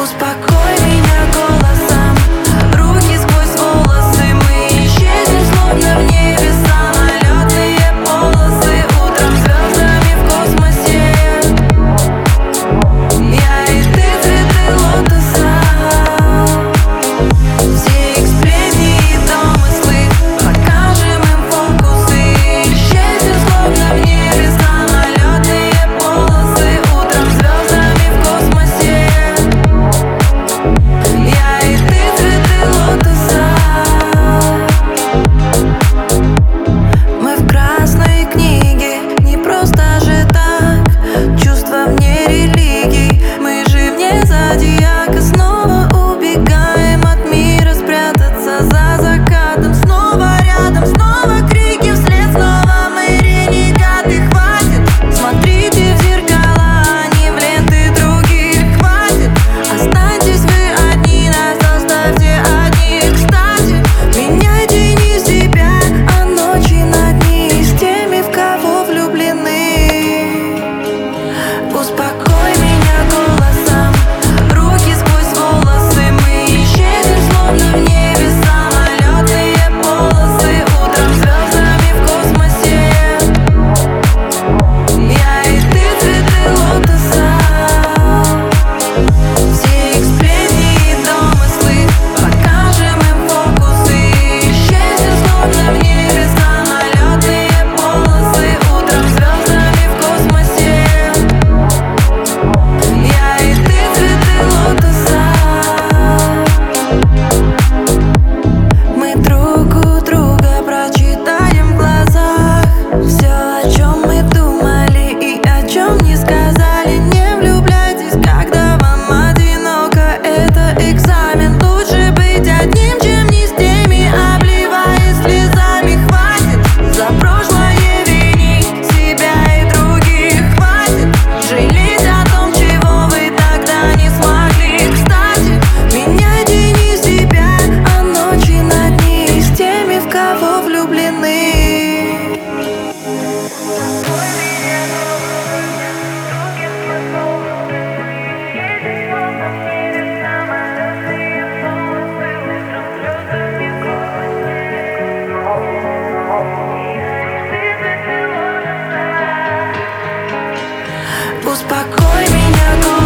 Успокой меня голосом, руки сквозь волосы. Мы исчезнем, словно в небе самолетные полосы. Утром звездами в космосе. Я и ты, цветы лотоса. Все их сплетни и домыслы, покажем им фокусы. Исчезнем, словно в небе самолетные полосы. Утром звездами в космосе. Я и ты, цветы лотоса. Мы в красной книге, не просто же так. Чувства вне религий, мы же вне зодиака. Снова убегаем от мира, спрятаться за закатом. Снова рядом, снова крики вслед, снова мы ренегаты. Хватит, смотрите в зеркала, а не в ленты других. Хватит, останьтесь вы одни, нас оставьте одних. Кстати, меняйте не себя, а ночи на дни с теми, в кого влюблены. Успокой меня голосом, руки сквозь волосы. Мы исчезнем, словно в небе самолетные полосы. Утром звездами в космосе. Я и ты, цветы лотоса. Все их сплетни и домыслы, покажем им фокусы. Исчезнем, словно в небе самолетные полосы. Утром звездами в космосе. Я и ты, цветы лотоса. Мы друг у друга прочитаем в глазах все, о чем мы думали и о чем не сказали. Не влюбляйтесь, когда вам одиноко, это экзамен. Лучше быть одним, чем не с теми, обливаясь слезами. Хватит за прошлое винить себя и других. Хватит жалеть о том, чего вы тогда не смогли. Кстати, меняйте не себя, а ночи на дни с теми, в кого влюблены. Успокой меня,